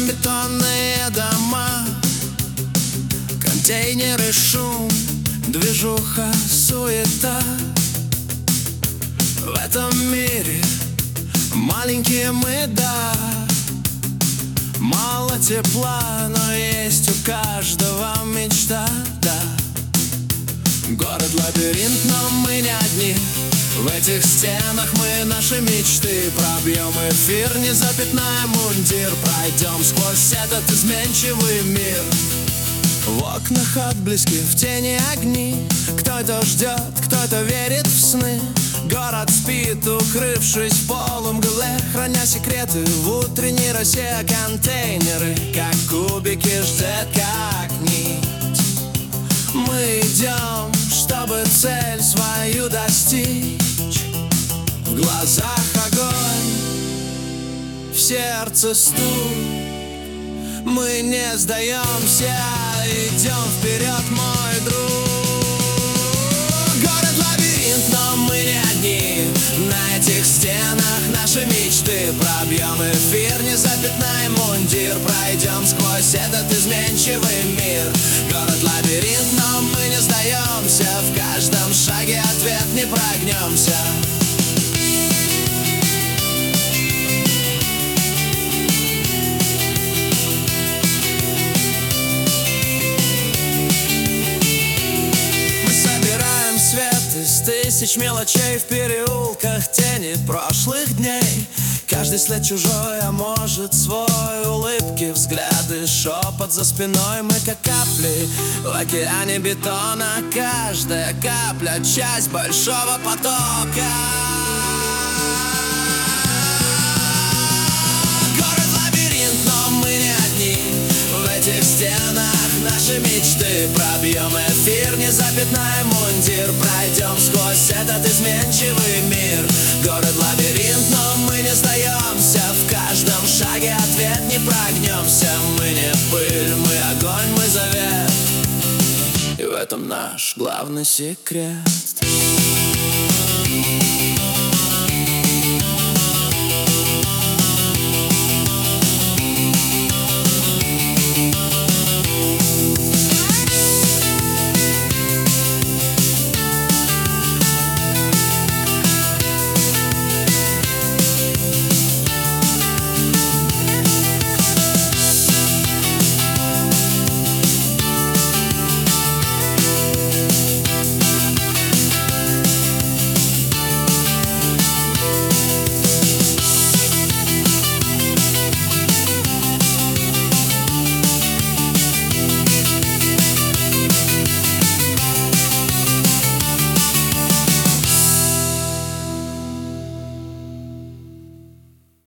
Там бетонные дома, контейнеры, шум, движуха, суета. В этом мире маленькие мы, да. Мало тепла, но есть у каждого мечта, да. Город-лабиринт, но мы не одни. В этих стенах мы наши мечты пробьем эфир, не запятнаем мундир. Пройдем сквозь этот изменчивый мир. В окнах отблески, в тени огни. Кто-то ждет, кто-то верит в сны. Город спит, укрывшись в полумгле, храня секреты в утренней росе. Контейнеры, как кубики, ждет как нить. Мы идем, чтобы цель свою достичь. В глазах огонь, в сердце стук. Мы не сдаемся, идем вперед, мой друг. Город-лабиринт, но мы не одни. На этих стенах наши мечты пробьем эфир, не запятнаем мундир. Пройдем сквозь этот изменчивый мир. Город-лабиринт, но мы не сдаемся. В каждом шаге ответ, не прогнемся. Тысяч мелочей в переулках, тени прошлых дней. Каждый след чужой, а может свой. Улыбки, взгляды, шепот за спиной. Мы как капли в океане бетона. Каждая капля — часть большого потока. Город-лабиринт, но мы не одни. В этих стенах наши мечты пробьем эфир, не запятнаем мундир. Пройдем сквозь этот изменчивый мир. Город-лабиринт, но мы не сдаемся. В каждом шаге ответ, не прогнемся. Мы не пыль, мы огонь, мы завет. И в этом наш главный секрет.